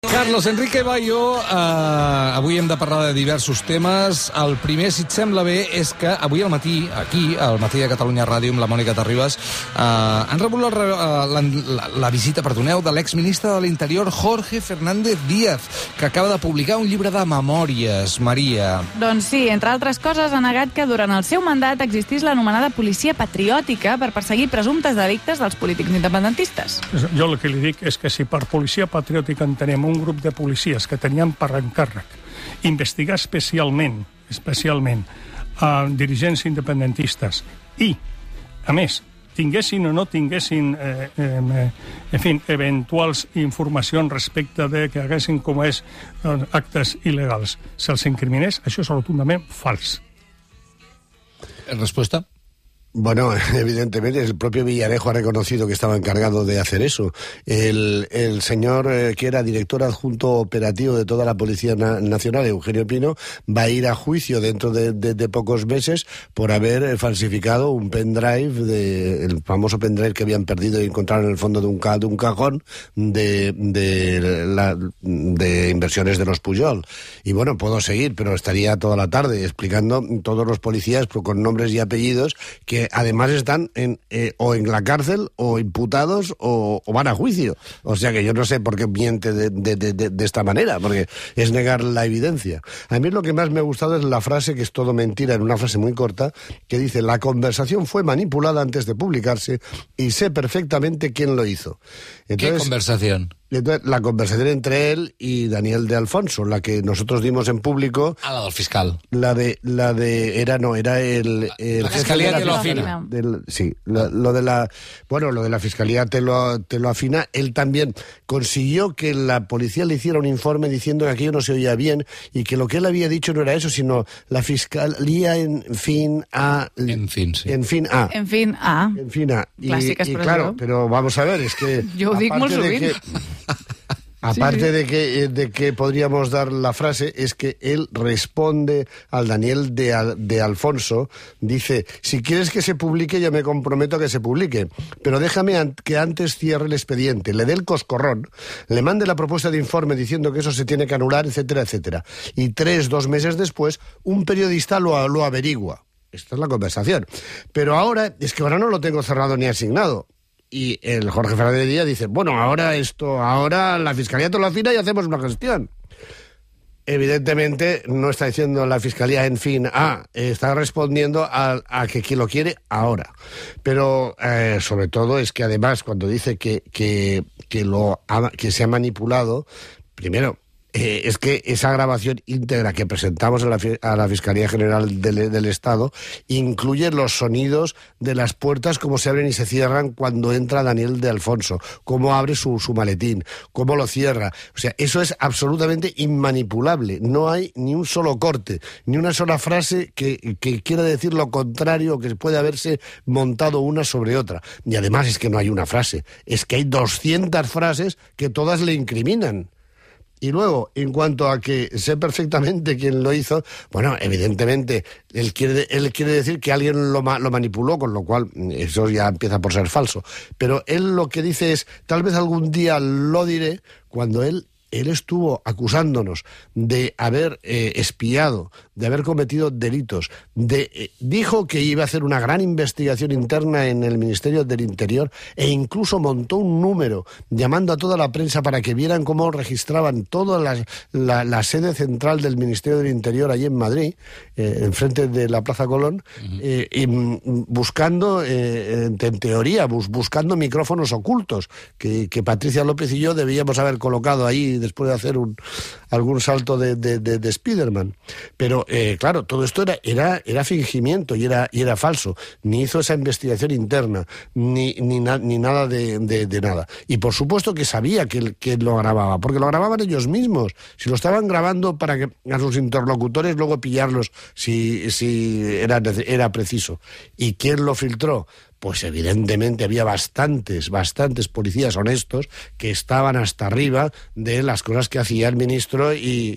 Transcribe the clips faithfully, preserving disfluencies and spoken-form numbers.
Carlos Enrique Bayo, eh, avui hem de parlar de diversos temes. El primer, si et sembla bé, és que avui al matí, aquí, al Matí de Catalunya Ràdio, amb la Mònica Terribas, eh, han rebut la, la, la, la visita, perdoneu, de l'exministre de l'Interior, Jorge Fernández Díaz, que acaba de publicar un llibre de memòries, Maria. Doncs sí, entre altres coses, ha negat que durant el seu mandat existís l'anomenada policia patriòtica per perseguir presumptes delictes dels polítics independentistes. Jo el que li dic és que si per policia patriòtica entenem un grup de policies que tenien per encàrrec investigar especialment, especialment a dirigents independentistes i, a més, tinguessin o no tinguessin eh, eh, en fi, eventuals informacions respecte de que haguessin comès eh, actes il·legals, se'ls incriminés, això és rotundament fals. Respuesta. Bueno, evidentemente, el propio Villarejo ha reconocido que estaba encargado de hacer eso. El, el señor eh, que era director adjunto operativo de toda la Policía Na- Nacional, Eugenio Pino, va a ir a juicio dentro de, de, de pocos meses por haber falsificado un pendrive, de, el famoso pendrive que habían perdido y encontraron en el fondo de un, ca- de un cajón de, de, la, de inversiones de los Pujol. Y bueno, puedo seguir, pero estaría toda la tarde explicando todos los policías con nombres y apellidos que además están en, eh, o en la cárcel o imputados o, o van a juicio. O sea que yo no sé por qué miente de, de, de, de esta manera, porque es negar la evidencia. A mí lo que más me ha gustado es la frase, que es todo mentira, en una frase muy corta, que dice: la conversación fue manipulada antes de publicarse y sé perfectamente quién lo hizo. Entonces, ¿qué conversación? Entonces, la conversación entre él y Daniel de Alfonso, la que nosotros dimos en público. Ah, la del fiscal. La de, la de, era, no, era el... el la Fiscalía te lo afina. Del, sí, lo, lo de la, bueno, lo de la Fiscalía te lo, te lo afina. Él también consiguió que la policía le hiciera un informe diciendo que aquello no se oía bien y que lo que él había dicho no era eso, sino la Fiscalía en fin a... En fin, sí. En fin a. En fin, a. En fin a. Y, Clàssica y expressió. claro, pero vamos a ver, es que... Jo ho dic molt aparte de sovint. que- Aparte sí, sí. De, que, de que podríamos dar la frase, es que él responde al Daniel de, Al, de Alfonso, dice: si quieres que se publique, yo me comprometo a que se publique, pero déjame an que antes cierre el expediente, le dé el coscorrón, le mande la propuesta de informe diciendo que eso se tiene que anular, etcétera, etcétera. Y tres, dos meses después, un periodista lo, lo averigua. Esta es la conversación. Pero ahora, es que ahora no lo tengo cerrado ni asignado. Y el Jorge Fernández Díaz dice: bueno, ahora esto, ahora la Fiscalía te lo afina y hacemos una gestión. Evidentemente no está diciendo la Fiscalía en fin a, está respondiendo a, a que quien lo quiere ahora. Pero eh, sobre todo es que además cuando dice que, que, que, lo ha, que se ha manipulado, primero, Eh, es que esa grabación íntegra que presentamos a la, a la Fiscalía General del, del Estado incluye los sonidos de las puertas, cómo se abren y se cierran cuando entra Daniel de Alfonso, cómo abre su, su maletín, cómo lo cierra. O sea, eso es absolutamente inmanipulable. No hay ni un solo corte, ni una sola frase que, que quiera decir lo contrario, que puede haberse montado una sobre otra. Y además es que no hay una frase, es que hay doscientas frases que todas le incriminan. Y luego, en cuanto a que sé perfectamente quién lo hizo, bueno, evidentemente, él quiere, él quiere decir que alguien lo, ma lo manipuló, con lo cual eso ya empieza por ser falso. Pero él lo que dice es: tal vez algún día lo diré, cuando él... Él estuvo acusándonos de haber eh, espiado, de haber cometido delitos. De, eh, dijo que iba a hacer una gran investigación interna en el Ministerio del Interior e incluso montó un número llamando a toda la prensa para que vieran cómo registraban toda la, la, la sede central del Ministerio del Interior allí en Madrid, eh, enfrente de la Plaza Colón, uh-huh. eh, y buscando, eh, en, en teoría, bus, buscando micrófonos ocultos que, que Patricia López y yo debíamos haber colocado ahí después de hacer un, algún salto de, de, de, de Spiderman. Pero, eh, claro, todo esto era, era, era fingimiento y era, y era falso. Ni hizo esa investigación interna, ni, ni, na, ni nada de, de, de nada. Y por supuesto que sabía que, que lo grababa, porque lo grababan ellos mismos. Si lo estaban grabando para que a sus interlocutores luego pillarlos si, si era, era preciso. ¿Y quién lo filtró? Pues evidentemente había bastantes, bastantes policías honestos que estaban hasta arriba de las cosas que hacía el ministro y,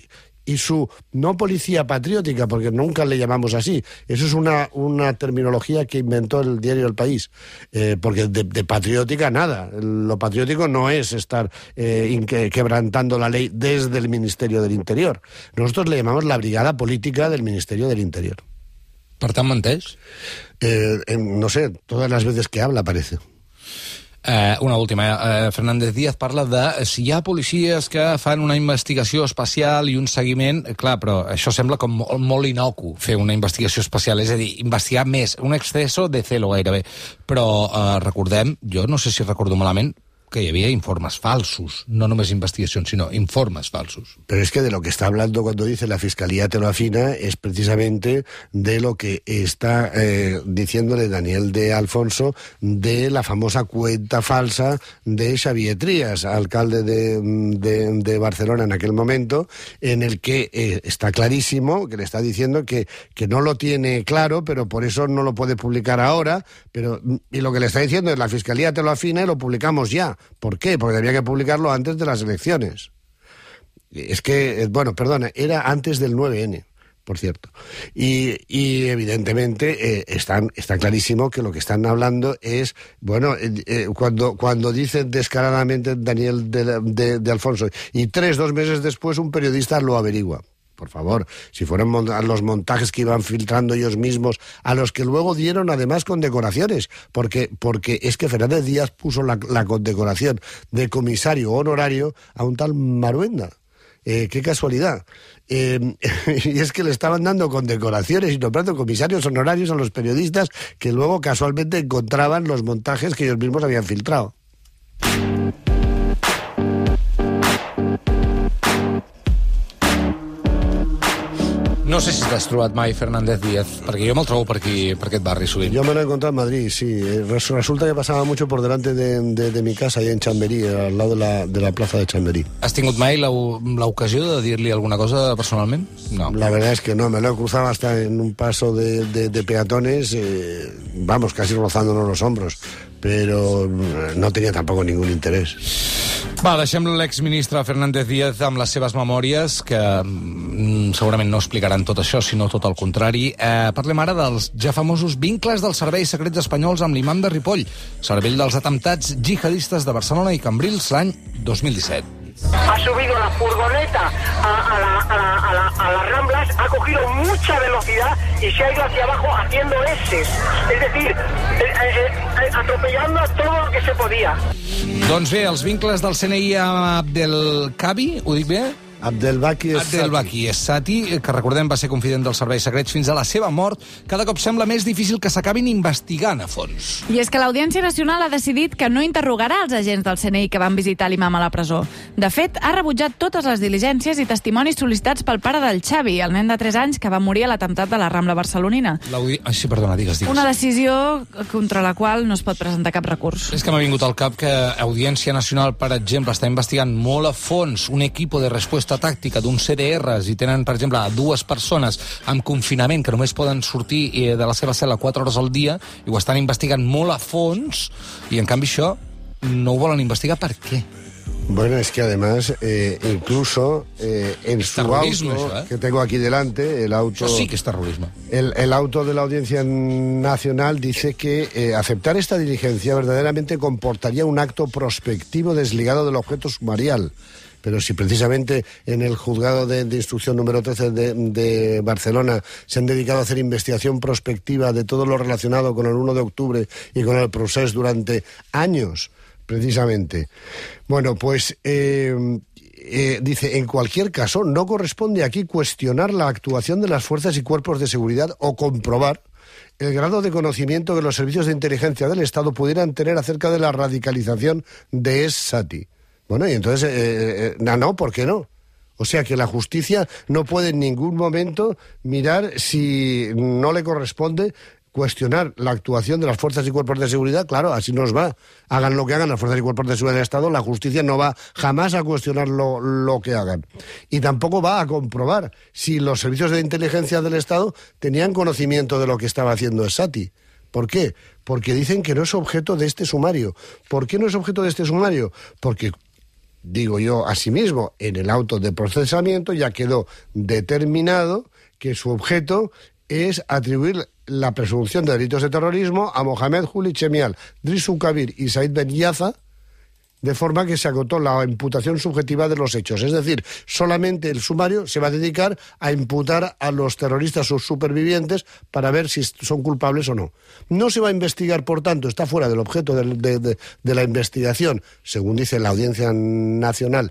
y su no policía patriótica, porque nunca le llamamos así, eso es una, una terminología que inventó el diario El País, eh, porque de, de patriótica nada, lo patriótico no es estar eh, inque, quebrantando la ley desde el Ministerio del Interior, nosotros le llamamos la brigada política del Ministerio del Interior. Per tant, menteix? Eh, eh, no sé, todas las veces que habla parece. Eh, una última. Eh, Fernández Díaz parla de si hi ha policies que fan una investigació especial i un seguiment. Clar, però això sembla com molt, molt inocu, fer una investigació especial. És a dir, investigar més, un exceso de celo gairebé. Però eh, recordem, jo no sé si recordo malament, que hi havia informes falsos, no només investigacions, sino informes falsos. Pero es que de lo que está hablando cuando dice la Fiscalía te lo afina es precisamente de lo que está eh, diciéndole Daniel de Alfonso de la famosa cuenta falsa de Xavier Trías, alcalde de, de, de Barcelona en aquel momento, en el que eh, está clarísimo, que le está diciendo que, que no lo tiene claro, pero por eso no lo puede publicar ahora, pero y lo que le está diciendo es la Fiscalía te lo afina y lo publicamos ya. ¿Por qué? Porque había que publicarlo antes de las elecciones. Es que, bueno, perdona, era antes del nueve ene, por cierto. Y, y evidentemente eh, están, está clarísimo que lo que están hablando es, bueno, eh, eh, cuando, cuando dicen descaradamente Daniel de, de, de Alfonso, y tres, dos meses después un periodista lo averigua. Por favor, si fueran los montajes que iban filtrando ellos mismos, a los que luego dieron además condecoraciones, porque, porque es que Fernández Díaz puso la, la condecoración de comisario honorario a un tal Maruenda. Eh, qué casualidad. Eh, y es que le estaban dando condecoraciones y nombrando comisarios honorarios a los periodistas que luego casualmente encontraban los montajes que ellos mismos habían filtrado. No sé si t'has trobat mai Fernández Díaz, perquè jo me'l trobo per aquí, per aquest barri sovint. Yo me lo he encontrado en Madrid, sí. Resulta que pasaba mucho por delante de, de, de mi casa, ahí en Chamberí, al lado de la, de la plaza de Chamberí. Has tingut mai l'ocasió de dir-li alguna cosa personalment? No. La verdad es que no, me lo he cruzado hasta en un paso de, de, de peatones, eh, vamos, casi rozándonos los hombros, pero no tenía tampoco ningún interés. Va, deixem l'exministre Fernández Díaz amb les seves memòries, que mm, segurament no explicaran tot això, sinó tot el contrari. Eh, parlem ara dels ja famosos vincles dels serveis secrets espanyols amb l'imam de Ripoll, cervell dels atemptats jihadistes de Barcelona i Cambrils l'any dos mil disset. Ha subido la furgoneta a, a, la, a, la, a, la, a las Ramblas, ha cogido mucha velocidad y se ha ido hacia abajo haciendo eses. Es decir, eh, eh, eh, atropellando a todo lo que se podía. Doncs bé, els vincles del C N I a Abdelkabi, ho dic bé? Abdelbaki Essati. Abdelbaki Essati, que recordem va ser confident dels serveis secrets fins a la seva mort, cada cop sembla més difícil que s'acabin investigant a fons. I és que l'Audiència Nacional ha decidit que no interrogarà els agents del C N I que van visitar l'imam a la presó. De fet, ha rebutjat totes les diligències i testimonis sol·licitats pel pare del Xavi, el nen de tres anys que va morir a l'atemptat de la Rambla barcelonina. Ah, sí, perdona, digues, digues. Una decisió contra la qual no es pot presentar cap recurs. És que m'ha vingut al cap que Audiència Nacional, per exemple, està investigant molt a fons un equip de resposta tàctica d'un C D Rs i tenen, per exemple, dues persones amb confinament que només poden sortir de la seva cel·la quatre hores al dia i ho estan investigant molt a fons i, en canvi, això no ho volen investigar. Per què? Bueno, es que además, eh, incluso eh, en su terrorismo, auto, eso, ¿eh? que tengo aquí delante, el auto... Eso sí que es terrorismo. El, el auto de la Audiencia Nacional dice que eh, aceptar esta diligencia verdaderamente comportaría un acto prospectivo desligado del objeto sumarial. Pero si precisamente en el juzgado de, de instrucción número trece de, de Barcelona se han dedicado a hacer investigación prospectiva de todo lo relacionado con el uno de octubre y con el procés durante años, precisamente. Bueno, pues eh, eh, dice, en cualquier caso, no corresponde aquí cuestionar la actuación de las fuerzas y cuerpos de seguridad o comprobar el grado de conocimiento que los servicios de inteligencia del Estado pudieran tener acerca de la radicalización de Essati. Bueno, y entonces, eh, eh, no, no, ¿por qué no? O sea que la justicia no puede en ningún momento mirar si no le corresponde cuestionar la actuación de las fuerzas y cuerpos de seguridad. Claro, así nos va. Hagan lo que hagan las fuerzas y cuerpos de seguridad del Estado, la justicia no va jamás a cuestionar lo, lo que hagan. Y tampoco va a comprobar si los servicios de inteligencia del Estado tenían conocimiento de lo que estaba haciendo Essati. ¿Por qué? Porque dicen que no es objeto de este sumario. ¿Por qué no es objeto de este sumario? Porque digo yo, asimismo, en el auto de procesamiento ya quedó determinado que su objeto es atribuir la presunción de delitos de terrorismo a Mohamed Juli Chemial, Drisu Kabir y Said Ben Yaza, de forma que se agotó la imputación subjetiva de los hechos. Es decir, solamente el sumario se va a dedicar a imputar a los terroristas o supervivientes para ver si son culpables o no. No se va a investigar, por tanto, está fuera del objeto de, de, de, de la investigación, según dice la Audiencia Nacional,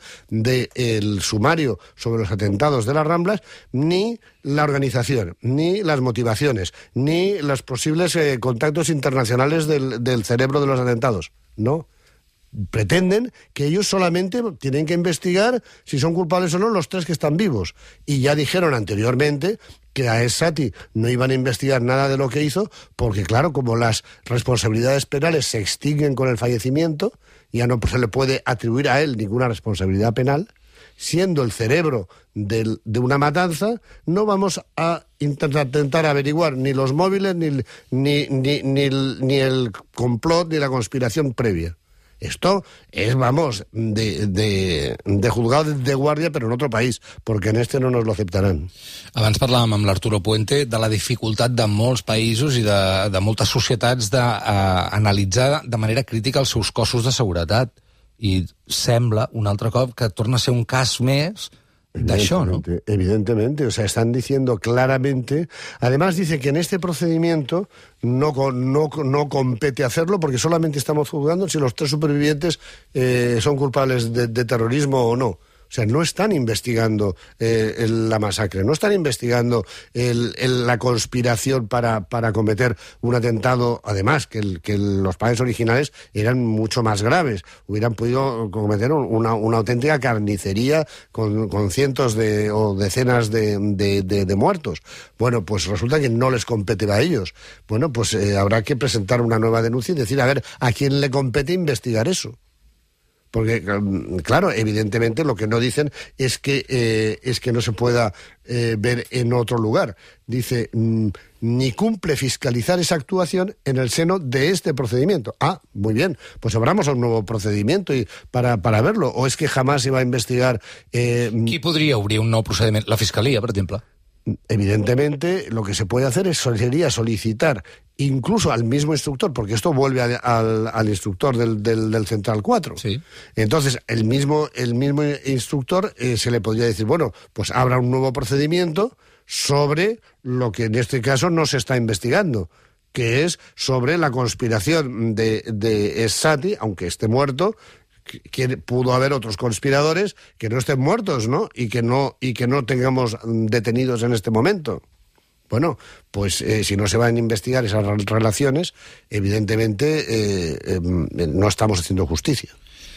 del sumario sobre los atentados de las Ramblas, ni la organización, ni las motivaciones, ni los posibles eh, contactos internacionales del, del cerebro de los atentados. No. Pretenden que ellos solamente tienen que investigar si son culpables o no los tres que están vivos. Y ya dijeron anteriormente que a Essati no iban a investigar nada de lo que hizo, porque claro, como las responsabilidades penales se extinguen con el fallecimiento, ya no se le puede atribuir a él ninguna responsabilidad penal. Siendo el cerebro del, de una matanza, no vamos a intentar, intentar averiguar ni los móviles, ni, ni, ni, ni, el, ni el complot, ni la conspiración previa. Esto es, vamos, de, de, de juzgado de guàrdia, però en otro país, perquè en este no nos lo aceptarán. Abans parlàvem amb l'Arturo Puente de la dificultat de molts països i de, de moltes societats d'analitzar de manera crítica els seus cossos de seguretat. I sembla, un altre cop, que torna a ser un cas més d'això, ¿no? Evidentemente, o sea, están diciendo claramente, además dice que en este procedimiento no, no, no compete hacerlo porque solamente estamos juzgando si los tres supervivientes eh, son culpables de, de terrorismo o no. O sea, no están investigando eh, el, la masacre, no están investigando el, el, la conspiración para, para cometer un atentado, además, que, el, que el, los planes originales eran mucho más graves. Hubieran podido cometer una, una auténtica carnicería con, con cientos de, o decenas de, de, de, de muertos. Bueno, pues resulta que no les compete a ellos. Bueno, pues eh, habrá que presentar una nueva denuncia y decir, a ver, ¿a quién le compete investigar eso? Porque, claro, evidentemente lo que no dicen es que, eh, es que no se pueda eh, ver en otro lugar. Dice, mm, ni cumple fiscalizar esa actuación en el seno de este procedimiento. Ah, muy bien, pues abramos un nuevo procedimiento y para, para verlo. ¿O es que jamás se va a investigar? Eh, Qui podria obrir un nou procediment? La Fiscalia, per exemple. Evidentemente, lo que se puede hacer es, sería solicitar incluso al mismo instructor, porque esto vuelve a, al, al instructor del, del, del Central cuatro. Sí. Entonces, el mismo, el mismo instructor eh, se le podría decir, bueno, pues habrá un nuevo procedimiento sobre lo que en este caso no se está investigando, que es sobre la conspiración de, de Essati, aunque esté muerto, que pudo haber otros conspiradores que no estén muertos, ¿no? Y que no, y que no tengamos detenidos en este momento. Bueno, pues eh, si no se van a investigar esas relaciones, evidentemente eh, eh, no estamos haciendo justicia.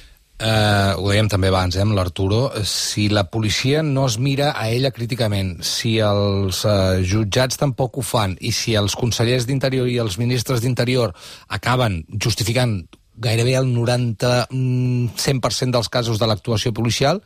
Uh, ho dèiem també abans, eh, amb l'Arturo, si la policia no es mira a ella críticament, si els uh, jutjats tampoc ho fan, i si els consellers d'Interior i els ministres d'Interior acaben justificant gairebé el noranta cent per cent dels casos de l'actuació policial,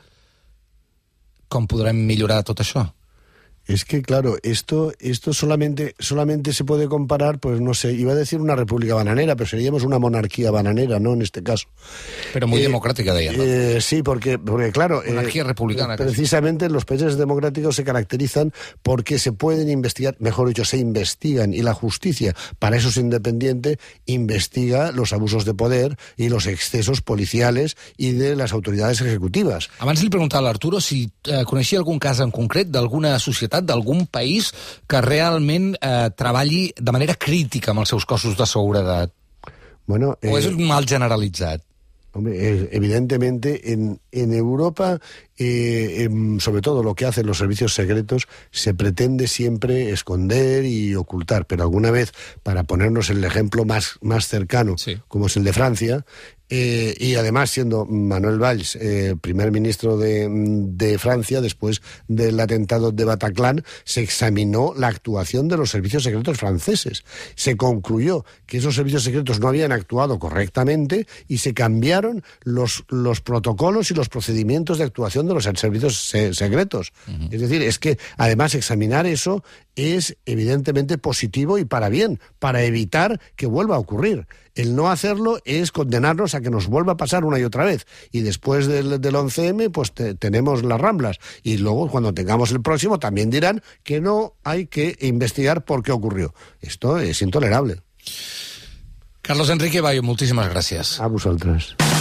com podrem millorar tot això? Es que, claro, esto, esto solamente, solamente se puede comparar, pues no sé, iba a decir una república bananera, pero seríamos una monarquía bananera, ¿no?, en este caso. Pero muy eh, democrática de ella, ¿no? Eh, sí, porque, porque claro... Monarquía eh, republicana. Precisamente casi. Los países democráticos se caracterizan porque se pueden investigar, mejor dicho, se investigan, y la justicia, para eso es independiente, investiga los abusos de poder y los excesos policiales y de las autoridades ejecutivas. Abans li preguntava a l'Arturo si eh, coneixia algun cas en concret d'alguna societat, d'algun país que realment eh, treballi de manera crítica amb els seus cossos de seguretat. Bueno, eh, o és un mal generalitzat? Hombre, evidentemente en, en Europa, eh, en, sobre todo lo que hacen los servicios secretos, se pretende siempre esconder y ocultar, pero alguna vez, para ponernos el ejemplo más, más cercano, sí, como es el de Francia, eh, y además siendo Manuel Valls eh, primer ministro de, de Francia, después del atentado de Bataclan, se examinó la actuación de los servicios secretos franceses. Se concluyó que esos servicios secretos no habían actuado correctamente y se cambiaron los, los protocolos y los procedimientos de actuación de los servicios se secretos. Uh-huh. Es decir, es que además examinar eso es evidentemente positivo y para bien, para evitar que vuelva a ocurrir. El no hacerlo es condenarnos a que nos vuelva a pasar una y otra vez. Y después del, del once eme, pues te, tenemos las Ramblas. Y luego, cuando tengamos el próximo, también dirán que no hay que investigar por qué ocurrió. Esto es intolerable. Carlos Enrique Bayo, moltíssimes gràcies. A vosaltres.